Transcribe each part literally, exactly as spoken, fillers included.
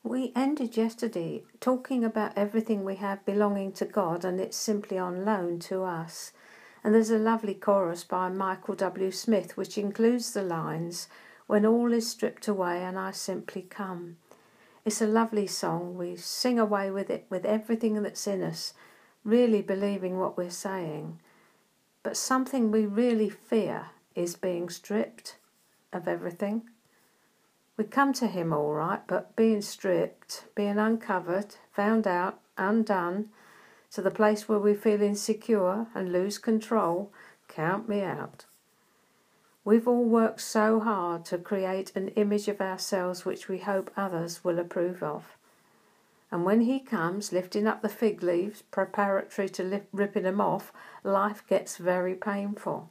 We ended yesterday talking about everything we have belonging to God and it's simply on loan to us. And there's a lovely chorus by Michael W. Smith which includes the lines, "When all is stripped away and I simply come." It's a lovely song. We sing away with it with everything that's in us, really believing what we're saying. But something we really fear is being stripped of everything. We come to him all right, but being stripped, being uncovered, found out, undone, to the place where we feel insecure and lose control, count me out. We've all worked so hard to create an image of ourselves which we hope others will approve of. And when he comes, lifting up the fig leaves, preparatory to lip, ripping them off, life gets very painful.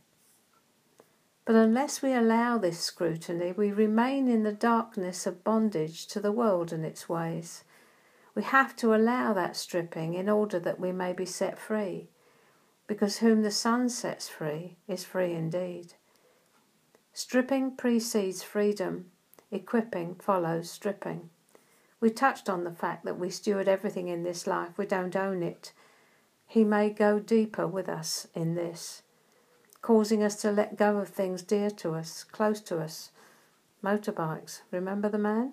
But unless we allow this scrutiny, we remain in the darkness of bondage to the world and its ways. We have to allow that stripping in order that we may be set free, because whom the Son sets free is free indeed. Stripping precedes freedom. Equipping follows stripping. We touched on the fact that we steward everything in this life. We don't own it. He may go deeper with us in this, causing us to let go of things dear to us, close to us. Motorbikes, remember the man?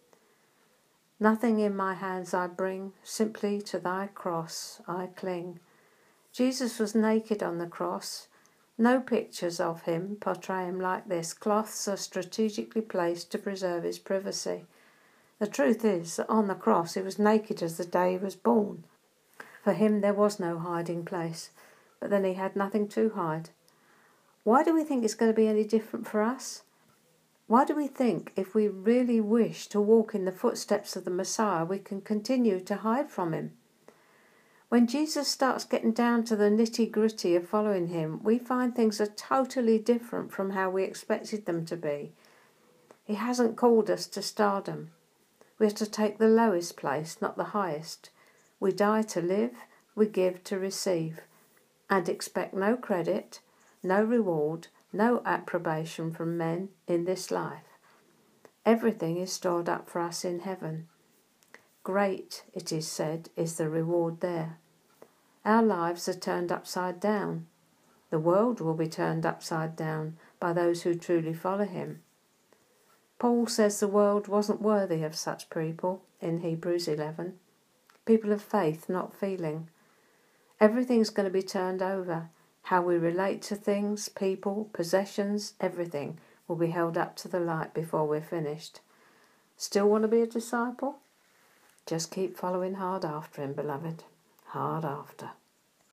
Nothing in my hands I bring, simply to thy cross I cling. Jesus was naked on the cross. No pictures of him portray him like this. Cloths are strategically placed to preserve his privacy. The truth is that on the cross he was naked as the day he was born. For him there was no hiding place, but then he had nothing to hide. Why do we think it's going to be any different for us? Why do we think if we really wish to walk in the footsteps of the Messiah, we can continue to hide from him? When Jesus starts getting down to the nitty-gritty of following him, we find things are totally different from how we expected them to be. He hasn't called us to stardom. We are to take the lowest place, not the highest. We die to live, we give to receive, and expect no credit, no reward, no approbation from men in this life. Everything is stored up for us in heaven. Great, it is said, is the reward there. Our lives are turned upside down. The world will be turned upside down by those who truly follow him. Paul says the world wasn't worthy of such people in Hebrews eleven. People of faith, not feeling. Everything's going to be turned over. How we relate to things, people, possessions, everything will be held up to the light before we're finished. Still want to be a disciple? Just keep following hard after him, beloved. Hard after.